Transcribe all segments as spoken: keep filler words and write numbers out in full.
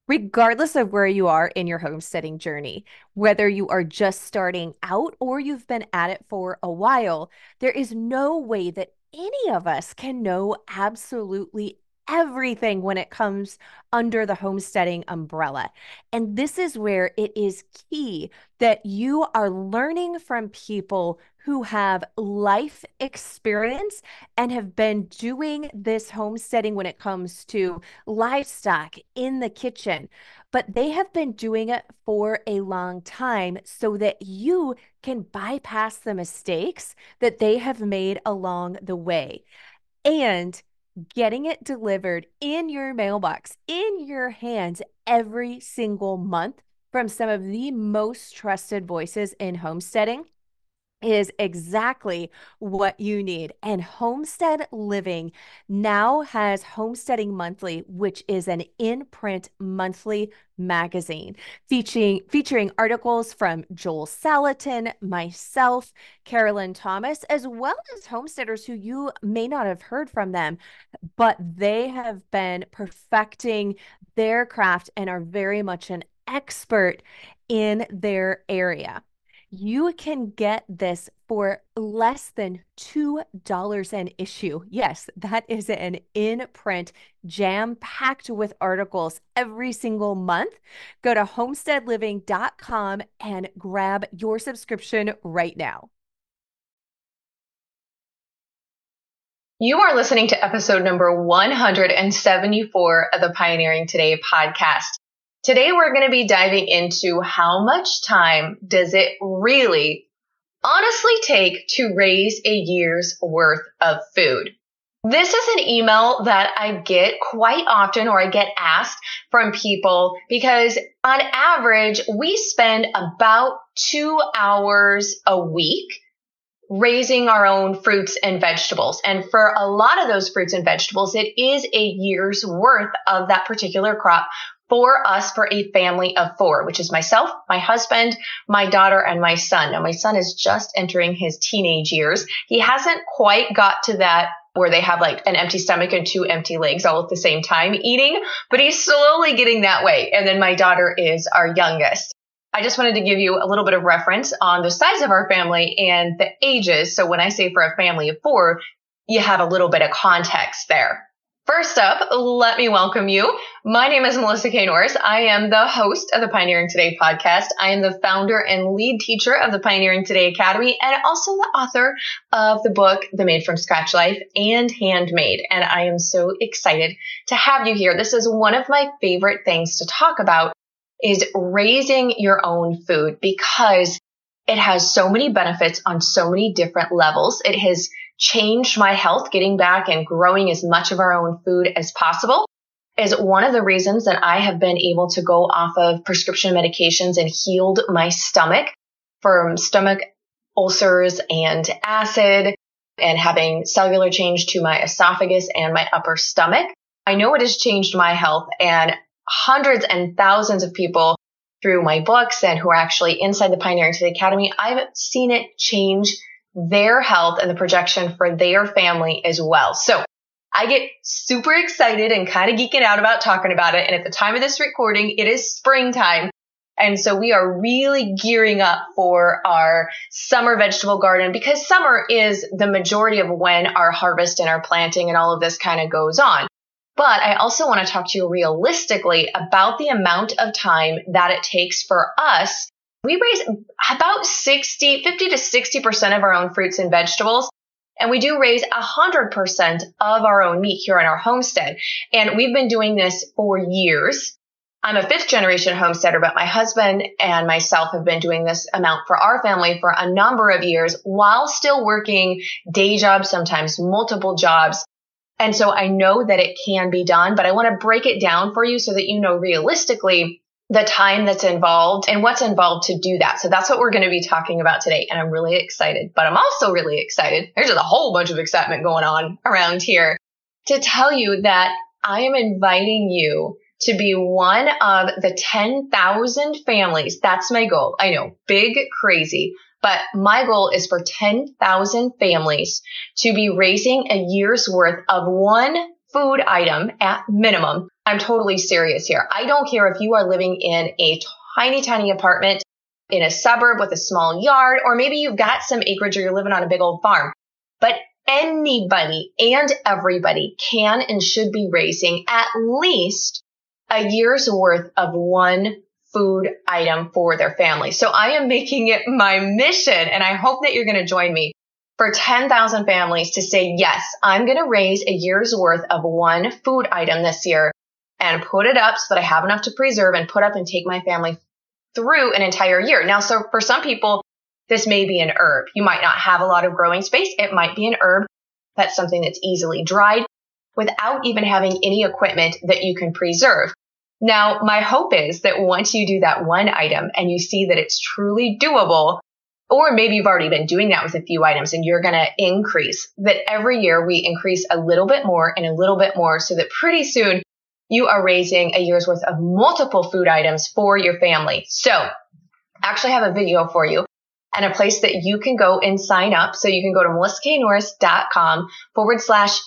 Regardless of where you are in your homesteading journey, whether you are just starting out or you've been at it for a while, there is no way that any of us can know absolutely everything when it comes under the homesteading umbrella. And this is where it is key that you are learning from people who have life experience and have been doing this homesteading when it comes to livestock in the kitchen, but they have been doing it for a long time so that you can bypass the mistakes that they have made along the way. And getting it delivered in your mailbox, in your hands every single month from some of the most trusted voices in homesteading is exactly what you need. And Homestead Living now has Homesteading Monthly, which is an in-print monthly magazine featuring featuring articles from Joel Salatin, myself, Carolyn Thomas, as well as homesteaders who you may not have heard from them, but they have been perfecting their craft and are very much an expert in their area. You can get this for less than two dollars an issue. Yes, that is an in print, jam packed with articles every single month. Go to homestead living dot com and grab your subscription right now. You are listening to episode number one hundred seventy-four of the Pioneering Today podcast. Today, we're going to be diving into how much time does it really honestly take to raise a year's worth of food. This is an email that I get quite often, or I get asked from people, because on average, we spend about two hours a week raising our own fruits and vegetables. And for a lot of those fruits and vegetables, it is a year's worth of that particular crop for us, for a family of four, which is myself, my husband, my daughter, and my son. Now, my son is just entering his teenage years. He hasn't quite got to that where they have like an empty stomach and two empty legs all at the same time eating, but he's slowly getting that way. And then my daughter is our youngest. I just wanted to give you a little bit of reference on the size of our family and the ages. So when I say for a family of four, you have a little bit of context there. First up, let me welcome you. My name is Melissa K. Norris. I am the host of the Pioneering Today podcast. I am the founder and lead teacher of the Pioneering Today Academy, and also the author of the book, The Made from Scratch Life and Handmade. And I am so excited to have you here. This is one of my favorite things to talk about, is raising your own food, because it has so many benefits on so many different levels. It has changed my health. Getting back and growing as much of our own food as possible is one of the reasons that I have been able to go off of prescription medications and healed my stomach from stomach ulcers and acid, and having cellular change to my esophagus and my upper stomach. I know it has changed my health, and hundreds and thousands of people through my books and who are actually inside the Pioneering Today Academy, I've seen it change their health and the projection for their family as well. So I get super excited and kind of geeking out about talking about it. And at the time of this recording, it is springtime. And so we are really gearing up for our summer vegetable garden, because summer is the majority of when our harvest and our planting and all of this kind of goes on. But I also want to talk to you realistically about the amount of time that it takes for us. We raise about sixty, fifty to sixty percent of our own fruits and vegetables. And we do raise one hundred percent of our own meat here in our homestead. And we've been doing this for years. I'm a fifth generation homesteader, but my husband and myself have been doing this amount for our family for a number of years, while still working day jobs, sometimes multiple jobs. And so I know that it can be done, but I want to break it down for you so that you know realistically the time that's involved and what's involved to do that. So that's what we're going to be talking about today. And I'm really excited, but I'm also really excited. There's just a whole bunch of excitement going on around here to tell you that I am inviting you to be one of the ten thousand families. That's my goal. I know, big, crazy, but my goal is for ten thousand families to be raising a year's worth of one food item at minimum. I'm totally serious here. I don't care if you are living in a tiny, tiny apartment in a suburb with a small yard, or maybe you've got some acreage or you're living on a big old farm. But anybody and everybody can and should be raising at least a year's worth of one food item for their family. So I am making it my mission, and I hope that you're going to join me for ten thousand families to say, yes, I'm going to raise a year's worth of one food item this year and put it up so that I have enough to preserve and put up and take my family through an entire year. Now, so for some people, this may be an herb. You might not have a lot of growing space. It might be an herb. That's something that's easily dried without even having any equipment that you can preserve. Now, my hope is that once you do that one item and you see that it's truly doable, or maybe you've already been doing that with a few items and you're going to increase, that every year we increase a little bit more and a little bit more so that pretty soon you are raising a year's worth of multiple food items for your family. So I actually have a video for you and a place that you can go and sign up. So you can go to melissaknorris.com forward slash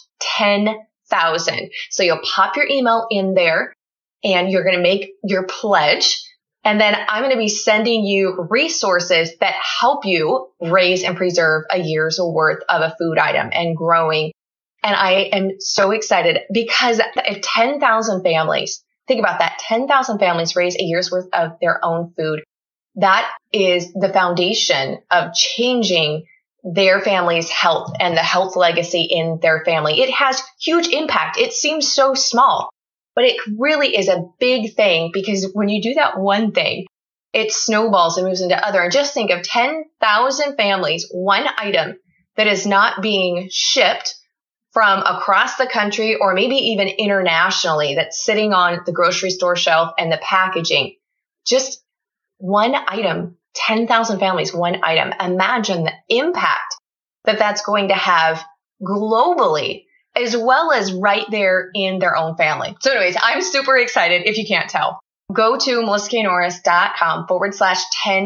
10,000. So you'll pop your email in there and you're going to make your pledge. And then I'm going to be sending you resources that help you raise and preserve a year's worth of a food item and growing. And I am so excited because if ten thousand families, think about that, ten thousand families raise a year's worth of their own food, that is the foundation of changing their family's health and the health legacy in their family. It has huge impact. It seems so small, but it really is a big thing because when you do that one thing, it snowballs and moves into other. And just think of ten thousand families, one item that is not being shipped from across the country or maybe even internationally that's sitting on the grocery store shelf and the packaging. Just one item, ten thousand families, one item. Imagine the impact that that's going to have globally, as well as right there in their own family. So anyways, I'm super excited if you can't tell. Go to melissaknorris.com forward slash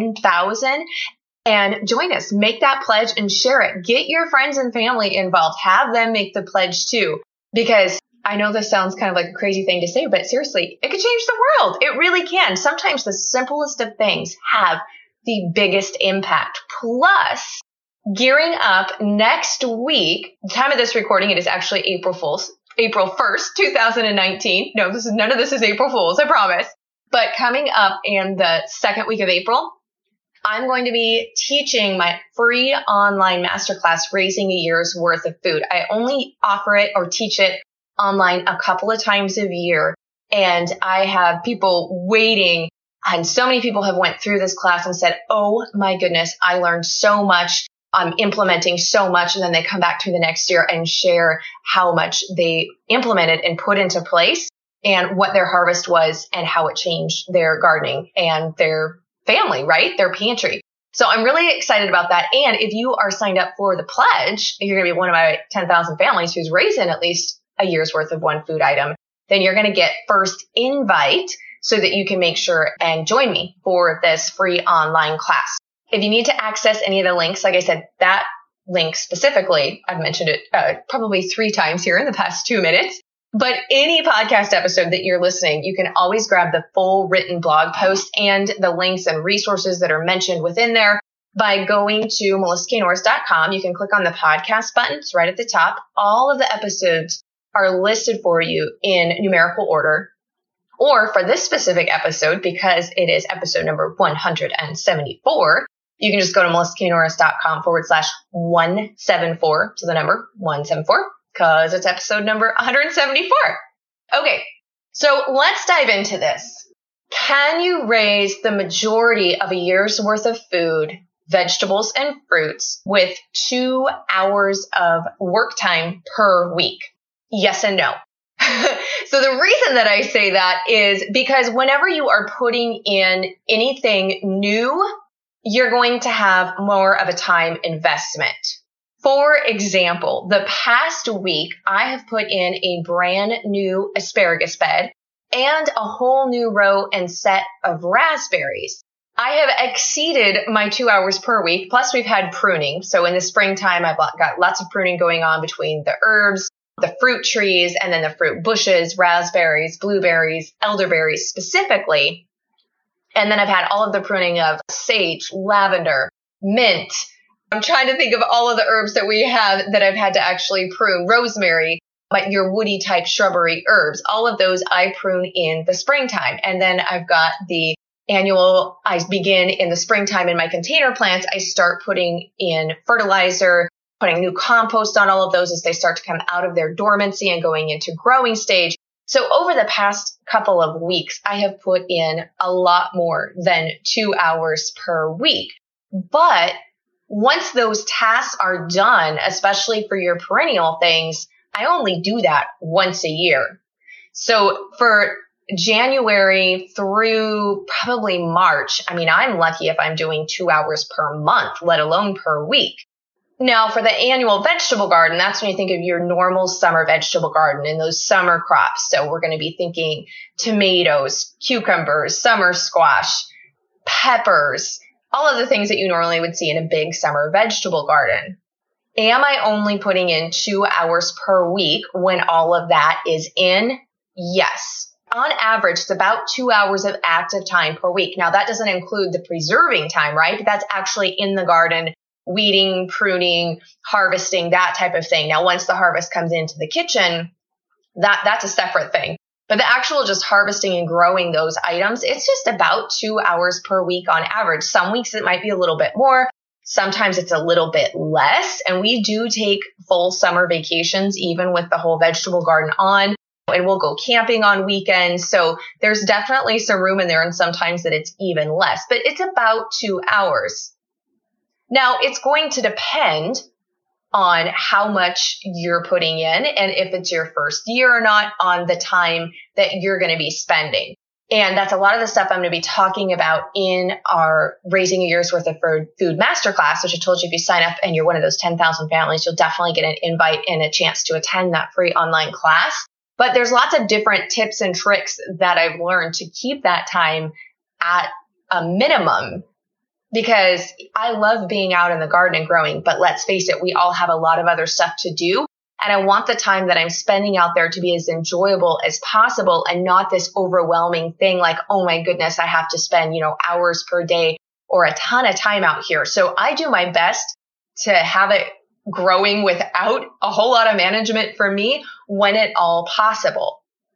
10,000 and join us. Make that pledge and share it. Get your friends and family involved. Have them make the pledge too, because I know this sounds kind of like a crazy thing to say, but seriously, it could change the world. It really can. Sometimes the simplest of things have the biggest impact. Plus, gearing up next week, the time of this recording, it is actually April Fool's, April first, two thousand nineteen. No, this is none of this is April Fool's, I promise. But coming up in the second week of April, I'm going to be teaching my free online masterclass, Raising a Year's Worth of Food. I only offer it or teach it online a couple of times a year. And I have people waiting, and so many people have went through this class and said, oh my goodness, I learned so much. I'm implementing so much. And then they come back to the next year and share how much they implemented and put into place and what their harvest was and how it changed their gardening and their family, right? Their pantry. So I'm really excited about that. And if you are signed up for the pledge, you're going to be one of my ten thousand families who's raising at least a year's worth of one food item, then you're going to get first invite so that you can make sure and join me for this free online class. If you need to access any of the links, like I said, that link specifically, I've mentioned it uh, probably three times here in the past two minutes. But any podcast episode that you're listening, you can always grab the full written blog post and the links and resources that are mentioned within there by going to melissa k norris dot com. You can click on the podcast button. It's right at the top. All of the episodes are listed for you in numerical order. Or for this specific episode, because it is episode number one hundred seventy-four, you can just go to melissa k norris dot com forward slash one seventy-four. So the number one seventy-four. Because it's episode number one hundred seventy-four. Okay, so let's dive into this. Can you raise the majority of a year's worth of food, vegetables, and fruits with two hours of work time per week? Yes and no. So the reason that I say that is because whenever you are putting in anything new, you're going to have more of a time investment. For example, the past week, I have put in a brand new asparagus bed and a whole new row and set of raspberries. I have exceeded my two hours per week. Plus, we've had pruning. So in the springtime, I've got lots of pruning going on between the herbs, the fruit trees and then the fruit bushes, raspberries, blueberries, elderberries specifically. And then I've had all of the pruning of sage, lavender, mint. I'm trying to think of all of the herbs that we have that I've had to actually prune. Rosemary, like your woody type shrubbery herbs. All of those I prune in the springtime. And then I've got the annual, I begin in the springtime in my container plants. I start putting in fertilizer, putting new compost on all of those as they start to come out of their dormancy and going into growing stage. So over the past couple of weeks, I have put in a lot more than two hours per week. But once those tasks are done, especially for your perennial things, I only do that once a year. So for January through probably March, I mean, I'm lucky if I'm doing two hours per month, let alone per week. Now, for the annual vegetable garden, that's when you think of your normal summer vegetable garden and those summer crops. So we're going to be thinking tomatoes, cucumbers, summer squash, peppers, all of the things that you normally would see in a big summer vegetable garden. Am I only putting in two hours per week when all of that is in? Yes. On average, it's about two hours of active time per week. Now, that doesn't include the preserving time, right? But that's actually in the garden, weeding, pruning, harvesting, that type of thing. Now, once the harvest comes into the kitchen, that, that's a separate thing. But the actual just harvesting and growing those items, it's just about two hours per week on average. Some weeks it might be a little bit more. Sometimes it's a little bit less. And we do take full summer vacations, even with the whole vegetable garden on. And we'll go camping on weekends. So there's definitely some room in there. And sometimes that it's even less. But it's about two hours. Now, it's going to depend on how much you're putting in and if it's your first year or not on the time that you're going to be spending. And that's a lot of the stuff I'm going to be talking about in our Raising a Year's Worth of Food Masterclass, which I told you if you sign up and you're one of those ten thousand families, you'll definitely get an invite and a chance to attend that free online class. But there's lots of different tips and tricks that I've learned to keep that time at a minimum, because I love being out in the garden and growing. But let's face it, we all have a lot of other stuff to do. And I want the time that I'm spending out there to be as enjoyable as possible and not this overwhelming thing like, oh my goodness, I have to spend, you know, hours per day or a ton of time out here. So I do my best to have it growing without a whole lot of management for me when at all possible.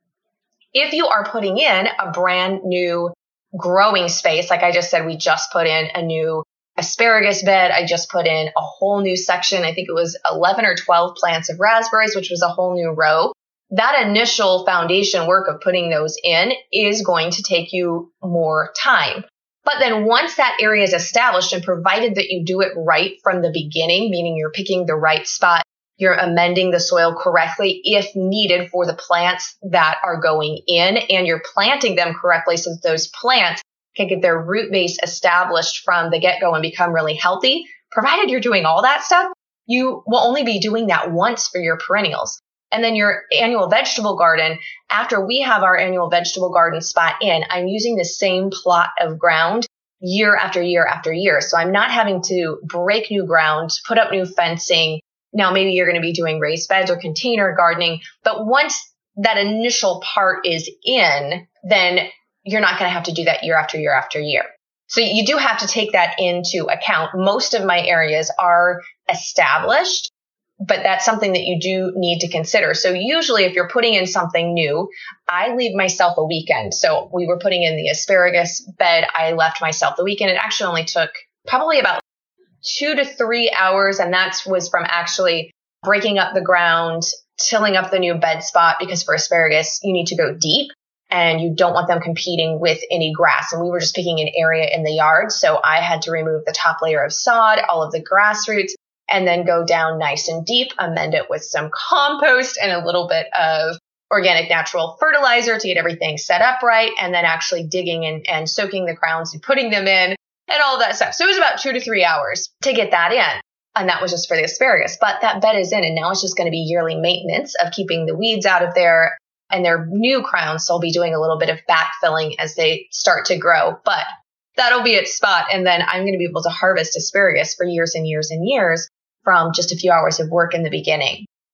If you are putting in a brand new growing space, like I just said, we just put in a new asparagus bed. I just put in a whole new section. I think it was eleven or twelve plants of raspberries, which was a whole new row. That initial foundation work of putting those in is going to take you more time. But then once that area is established, and provided that you do it right from the beginning, meaning you're picking the right spot, you're amending the soil correctly if needed for the plants that are going in, and you're planting them correctly so that those plants can get their root base established from the get-go and become really healthy. Provided you're doing all that stuff, you will only be doing that once for your perennials. And then your annual vegetable garden, after we have our annual vegetable garden spot in, I'm using the same plot of ground year after year after year. So I'm not having to break new ground, put up new fencing. Now, maybe you're going to be doing raised beds or container gardening, but once that initial part is in, then you're not going to have to do that year after year after year. So you do have to take that into account. Most of my areas are established, but that's something that you do need to consider. So usually if you're putting in something new, I leave myself a weekend. So we were putting in the asparagus bed. I left myself the weekend. It actually only took probably about two to three hours. And that was from actually breaking up the ground, tilling up the new bed spot, because for asparagus, you need to go deep and you don't want them competing with any grass. And we were just picking an area in the yard. So I had to remove the top layer of sod, all of the grass roots, and then go down nice and deep, amend it with some compost and a little bit of organic natural fertilizer to get everything set up right, and then actually digging and, and soaking the crowns and putting them in and all that stuff. So it was about two to three hours to get that in. And that was just for the asparagus. But that bed is in, and now it's just going to be yearly maintenance of keeping the weeds out of there. And their new crowns, so I'll be doing a little bit of backfilling as they start to grow. But that'll be its spot. And then I'm going to be able to harvest asparagus for years and years and years from just a few hours of work in the beginning.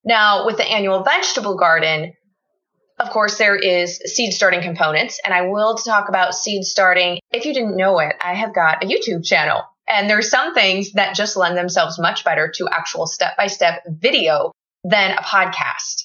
Now, with the annual vegetable garden, of course, there is seed starting components, and I will talk about seed starting. If you didn't know it, I have got a YouTube channel, and there's some things that just lend themselves much better to actual step-by-step video than a podcast.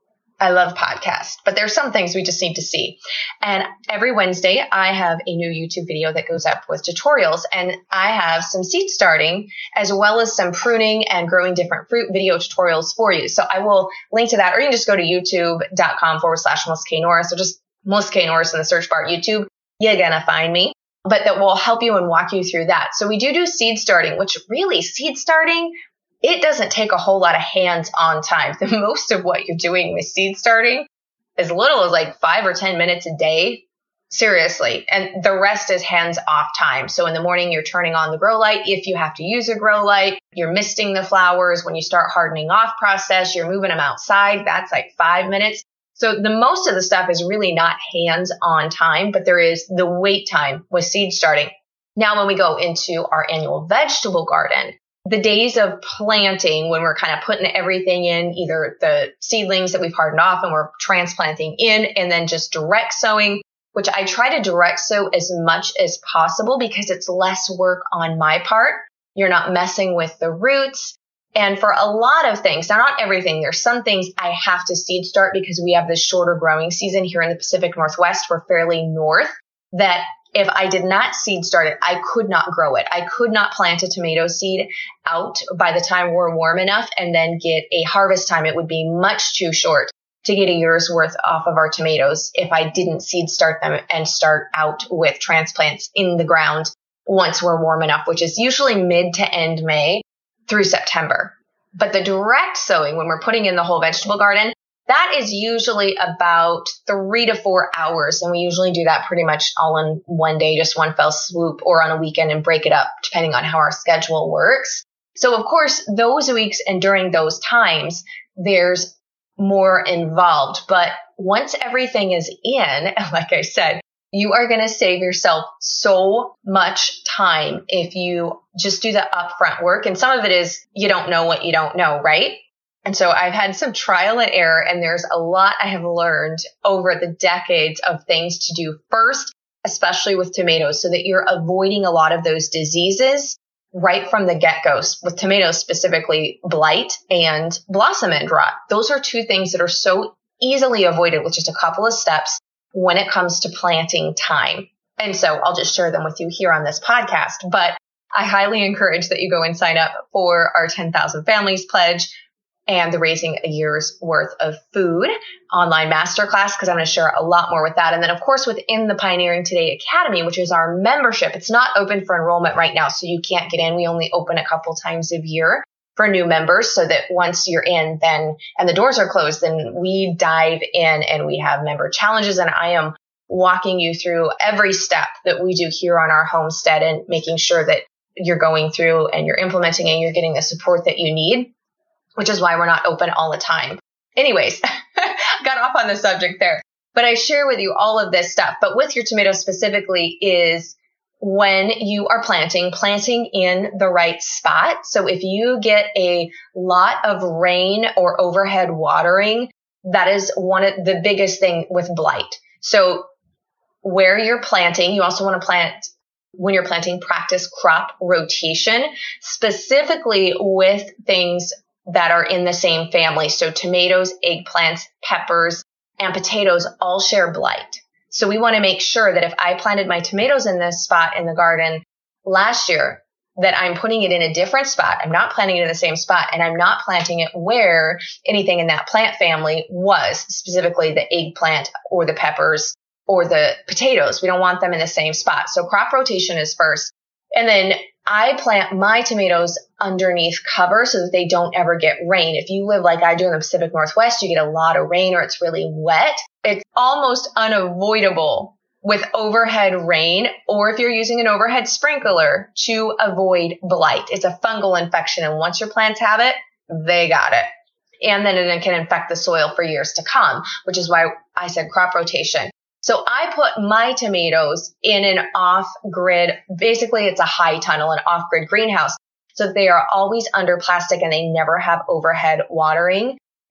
I love podcasts, but there's some things we just need to see. And every Wednesday, I have a new YouTube video that goes up with tutorials, and I have some seed starting as well as some pruning and growing different fruit video tutorials for you. So I will link to that, or you can just go to youtube.com forward slash Melissa K. Norris, or just Melissa K. Norris in the search bar at YouTube. You're going to find me, but that will help you and walk you through that. So we do do seed starting, which really seed starting, it doesn't take a whole lot of hands-on time. The most of what you're doing with seed starting, as little as like five or ten minutes a day, seriously. And the rest is hands-off time. So in the morning, you're turning on the grow light. If you have to use a grow light, you're misting the flowers. When you start hardening off process, you're moving them outside. That's like five minutes. So the most of the stuff is really not hands-on time, but there is the wait time with seed starting. Now, when we go into our annual vegetable garden, the days of planting, when we're kind of putting everything in, either the seedlings that we've hardened off and we're transplanting in, and then just direct sowing, which I try to direct sow as much as possible because it's less work on my part. You're not messing with the roots. And for a lot of things, now not everything, there's some things I have to seed start because we have this shorter growing season here in the Pacific Northwest. We're fairly north, that if I did not seed start it, I could not grow it. I could not plant a tomato seed out by the time we're warm enough and then get a harvest time. It would be much too short to get a year's worth off of our tomatoes if I didn't seed start them and start out with transplants in the ground once we're warm enough, which is usually mid to end May through September. But the direct sowing, when we're putting in the whole vegetable garden, that is usually about three to four hours. And we usually do that pretty much all in one day, just one fell swoop, or on a weekend and break it up depending on how our schedule works. So of course, those weeks and during those times, there's more involved. But once everything is in, like I said, you are going to save yourself so much time if you just do the upfront work. And some of it is you don't know what you don't know, right? And so I've had some trial and error, and there's a lot I have learned over the decades of things to do first, especially with tomatoes, so that you're avoiding a lot of those diseases right from the get-go. With tomatoes specifically, blight and blossom end rot. Those are two things that are so easily avoided with just a couple of steps when it comes to planting time. And so I'll just share them with you here on this podcast. But I highly encourage that you go and sign up for our ten thousand Families Pledge and the Raising a Year's Worth of Food online masterclass, because I'm going to share a lot more with that. And then, of course, within the Pioneering Today Academy, which is our membership, it's not open for enrollment right now, so you can't get in. We only open a couple times a year for new members, so that once you're in, then, and the doors are closed, then we dive in and we have member challenges. And I am walking you through every step that we do here on our homestead and making sure that you're going through and you're implementing and you're getting the support that you need, which is why we're not open all the time. Anyways, got off on the subject there, but I share with you all of this stuff. But with your tomatoes specifically is when you are planting, planting in the right spot. So if you get a lot of rain or overhead watering, that is one of the biggest thing with blight. So where you're planting, you also want to plant, when you're planting, practice crop rotation, specifically with things that are in the same family. So tomatoes, eggplants, peppers, and potatoes all share blight. So we want to make sure that if I planted my tomatoes in this spot in the garden last year, that I'm putting it in a different spot. I'm not planting it in the same spot, and I'm not planting it where anything in that plant family was, specifically the eggplant or the peppers or the potatoes. We don't want them in the same spot. So crop rotation is first. And then I plant my tomatoes underneath cover so that they don't ever get rain. If you live like I do in the Pacific Northwest, you get a lot of rain or it's really wet. It's almost unavoidable with overhead rain, or if you're using an overhead sprinkler, to avoid blight. It's a fungal infection, and once your plants have it, they got it. And then it can infect the soil for years to come, which is why I said crop rotation. So I put my tomatoes in an off-grid, basically it's a high tunnel, an off-grid greenhouse. So they are always under plastic and they never have overhead watering.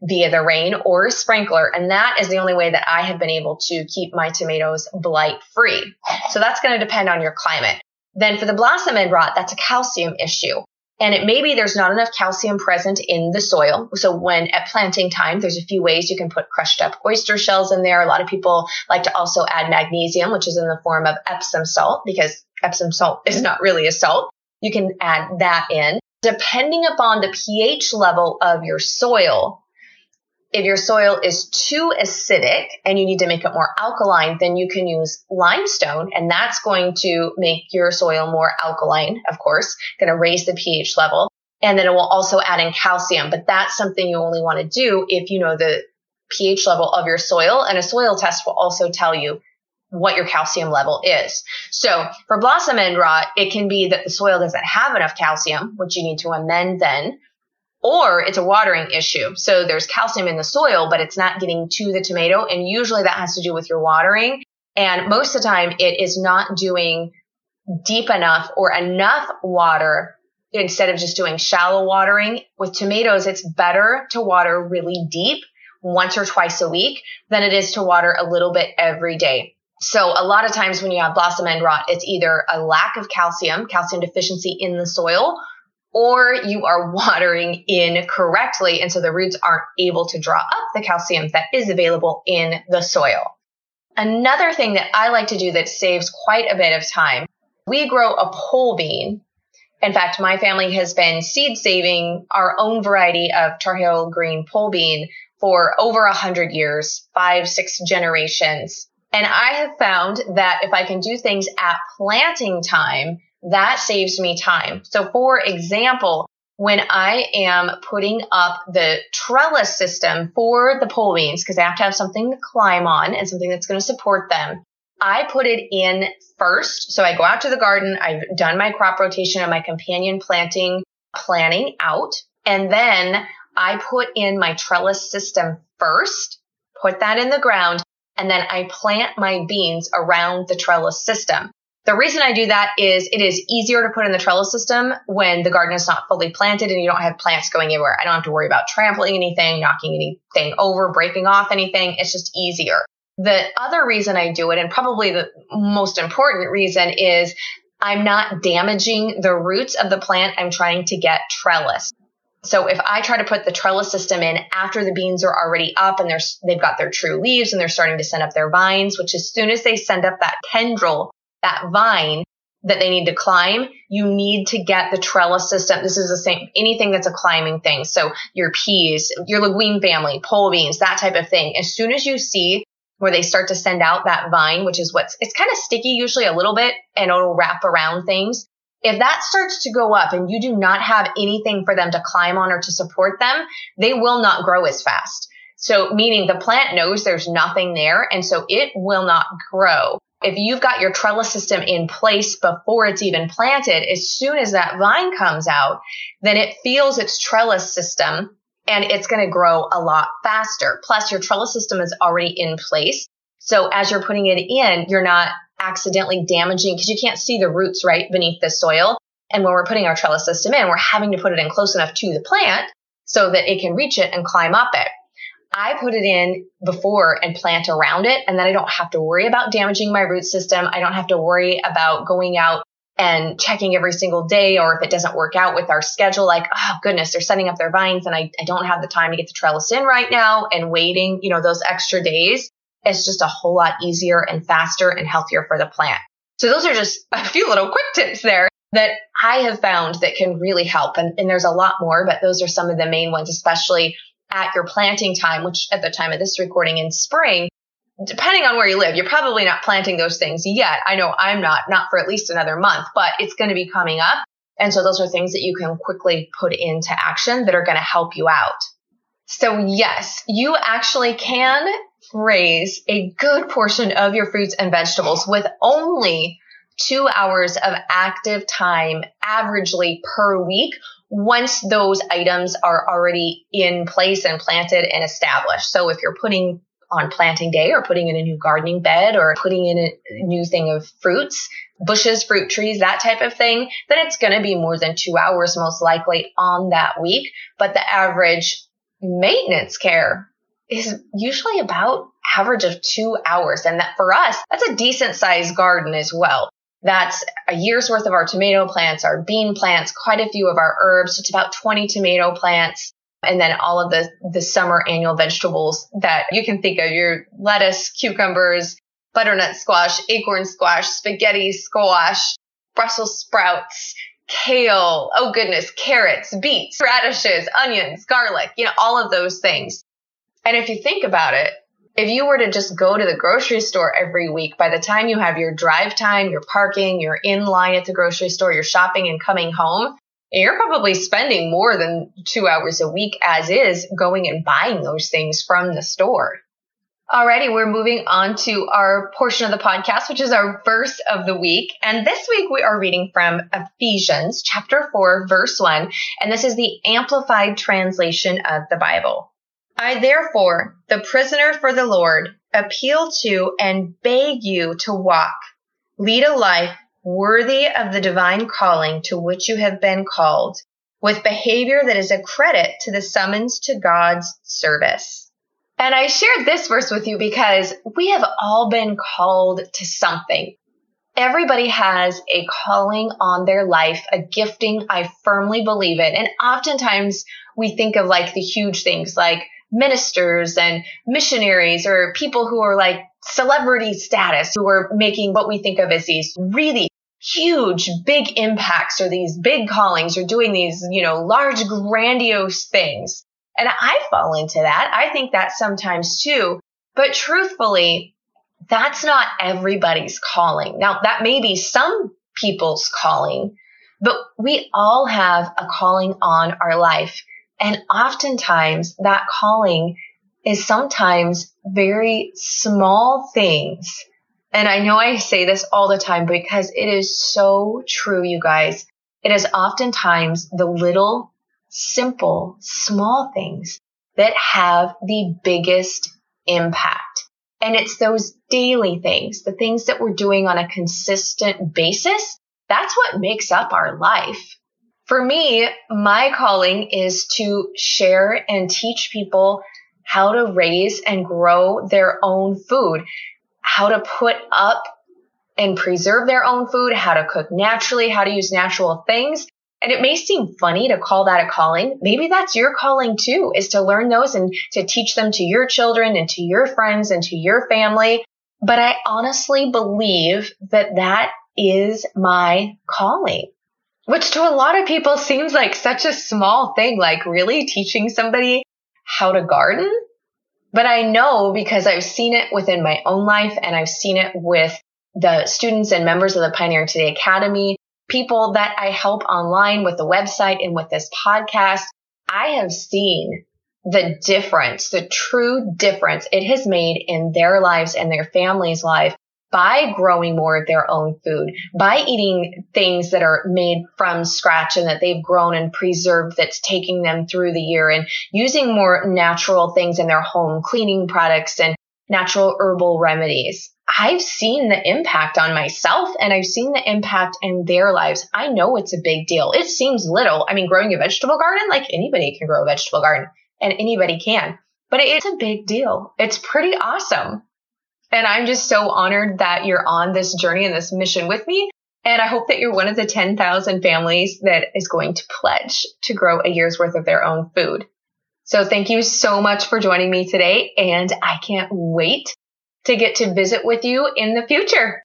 via the rain or a sprinkler. And that is the only way that I have been able to keep my tomatoes blight free. So that's going to depend on your climate. Then for the blossom end rot, that's a calcium issue. And it maybe there's not enough calcium present in the soil. So when at planting time, there's a few ways you can put crushed up oyster shells in there. A lot of people like to also add magnesium, which is in the form of Epsom salt, because Epsom salt is not really a salt. You can add that in. Depending upon the pH level of your soil, if your soil is too acidic and you need to make it more alkaline, then you can use limestone, and that's going to make your soil more alkaline, of course, going to raise the pH level. And then it will also add in calcium, but that's something you only want to do if you know the pH level of your soil, and a soil test will also tell you what your calcium level is. So for blossom end rot, it can be that the soil doesn't have enough calcium, which you need to amend then, or it's a watering issue. So there's calcium in the soil, but it's not getting to the tomato. And usually that has to do with your watering. And most of the time it is not doing deep enough or enough water instead of just doing shallow watering. With tomatoes, it's better to water really deep once or twice a week than it is to water a little bit every day. So a lot of times when you have blossom end rot, it's either a lack of calcium, calcium deficiency in the soil, or you are watering incorrectly, and so the roots aren't able to draw up the calcium that is available in the soil. Another thing that I like to do that saves quite a bit of time, we grow a pole bean. In fact, my family has been seed saving our own variety of Tar Heel green pole bean for over a hundred years, five, six generations. And I have found that if I can do things at planting time, that saves me time. So for example, when I am putting up the trellis system for the pole beans, because I have to have something to climb on and something that's going to support them, I put it in first. So I go out to the garden, I've done my crop rotation and my companion planting planning out, and then I put in my trellis system first, put that in the ground, and then I plant my beans around the trellis system. The reason I do that is it is easier to put in the trellis system when the garden is not fully planted and you don't have plants going everywhere. I don't have to worry about trampling anything, knocking anything over, breaking off anything. It's just easier. The other reason I do it, and probably the most important reason, is I'm not damaging the roots of the plant I'm trying to get trellised. So if I try to put the trellis system in after the beans are already up and they're, they've got their true leaves and they're starting to send up their vines, which as soon as they send up that tendril, that vine that they need to climb, you need to get the trellis system. This is the same, anything that's a climbing thing. So your peas, your legume family, pole beans, that type of thing. As soon as you see where they start to send out that vine, which is what's, it's kind of sticky usually a little bit and it'll wrap around things. If that starts to go up and you do not have anything for them to climb on or to support them, they will not grow as fast. So meaning the plant knows there's nothing there, and so it will not grow. If you've got your trellis system in place before it's even planted, as soon as that vine comes out, then it feels its trellis system and it's going to grow a lot faster. Plus, your trellis system is already in place. So as you're putting it in, you're not accidentally damaging, because you can't see the roots right beneath the soil. And when we're putting our trellis system in, we're having to put it in close enough to the plant so that it can reach it and climb up it. I put it in before and plant around it, and then I don't have to worry about damaging my root system. I don't have to worry about going out and checking every single day, or if it doesn't work out with our schedule, like, oh goodness, they're setting up their vines and I, I don't have the time to get the trellis in right now, and waiting, you know, those extra days. It's just a whole lot easier and faster and healthier for the plant. So those are just a few little quick tips there that I have found that can really help. And, and there's a lot more, but those are some of the main ones, especially at your planting time, which at the time of this recording in spring, depending on where you live, you're probably not planting those things yet. I know I'm not, not for at least another month, but it's going to be coming up. And so those are things that you can quickly put into action that are going to help you out. So yes, you actually can raise a good portion of your fruits and vegetables with only two hours of active time averagely per week, once those items are already in place and planted and established. So if you're putting on planting day or putting in a new gardening bed or putting in a new thing of fruits, bushes, fruit trees, that type of thing, then it's going to be more than two hours most likely on that week. But the average maintenance care is usually about average of two hours. And that for us, that's a decent sized garden as well. That's a year's worth of our tomato plants, our bean plants, quite a few of our herbs. It's about twenty tomato plants. And then all of the, the summer annual vegetables that you can think of, your lettuce, cucumbers, butternut squash, acorn squash, spaghetti squash, Brussels sprouts, kale, oh goodness, carrots, beets, radishes, onions, garlic, you know, all of those things. And if you think about it, if you were to just go to the grocery store every week, by the time you have your drive time, your parking, you're in line at the grocery store, you're shopping and coming home, you're probably spending more than two hours a week as is going and buying those things from the store. Alrighty, we're moving on to our portion of the podcast, which is our verse of the week. And this week we are reading from Ephesians chapter four, verse one. And this is the Amplified translation of the Bible. I therefore, the prisoner for the Lord, appeal to and beg you to walk, lead a life worthy of the divine calling to which you have been called, with behavior that is a credit to the summons to God's service. And I shared this verse with you because we have all been called to something. Everybody has a calling on their life, a gifting. I firmly believe it. And oftentimes we think of like the huge things like ministers and missionaries or people who are like celebrity status, who are making what we think of as these really huge, big impacts or these big callings or doing these, you know, large, grandiose things. And I fall into that. I think that sometimes too. But truthfully, that's not everybody's calling. Now, that may be some people's calling, but we all have a calling on our life. And oftentimes that calling is sometimes very small things. And I know I say this all the time because it is so true, you guys. It is oftentimes the little, simple, small things that have the biggest impact. And it's those daily things, the things that we're doing on a consistent basis. That's what makes up our life. For me, my calling is to share and teach people how to raise and grow their own food, how to put up and preserve their own food, how to cook naturally, how to use natural things. And it may seem funny to call that a calling. Maybe that's your calling too, is to learn those and to teach them to your children and to your friends and to your family. But I honestly believe that that is my calling, which to a lot of people seems like such a small thing, like really teaching somebody how to garden. But I know because I've seen it within my own life and I've seen it with the students and members of the Pioneering Today Academy, people that I help online with the website and with this podcast. I have seen the difference, the true difference it has made in their lives and their family's life by growing more of their own food, by eating things that are made from scratch and that they've grown and preserved that's taking them through the year, and using more natural things in their home, cleaning products and natural herbal remedies. I've seen the impact on myself and I've seen the impact in their lives. I know it's a big deal. It seems little. I mean, growing a vegetable garden, like anybody can grow a vegetable garden and anybody can, but it's a big deal. It's pretty awesome. And I'm just so honored that you're on this journey and this mission with me. And I hope that you're one of the ten thousand families that is going to pledge to grow a year's worth of their own food. So thank you so much for joining me today. And I can't wait to get to visit with you in the future.